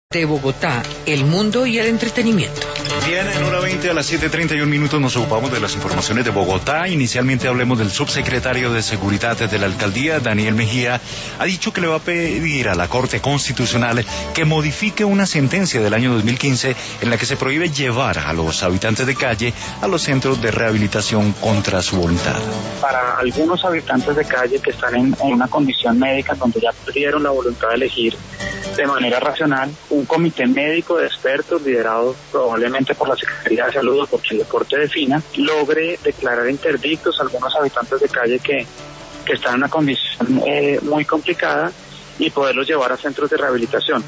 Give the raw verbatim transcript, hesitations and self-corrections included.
De Bogotá, el mundo y el entretenimiento. Bien, en hora veinte a las siete treinta y un minutos nos ocupamos de las informaciones de Bogotá. Inicialmente hablemos del subsecretario de Seguridad de la Alcaldía, Daniel Mejía, ha dicho que le va a pedir a la Corte Constitucional que modifique una sentencia del año dos mil quince en la que se prohíbe llevar a los habitantes de calle a los centros de rehabilitación contra su voluntad. Para algunos habitantes de calle que están en, en una condición médica donde ya perdieron la voluntad de elegir de manera racional, un comité médico de expertos liderado probablemente por la Secretaría de Salud o por quien la Corte defina, logre declarar interdictos a algunos habitantes de calle que, que están en una condición eh, muy complicada y poderlos llevar a centros de rehabilitación.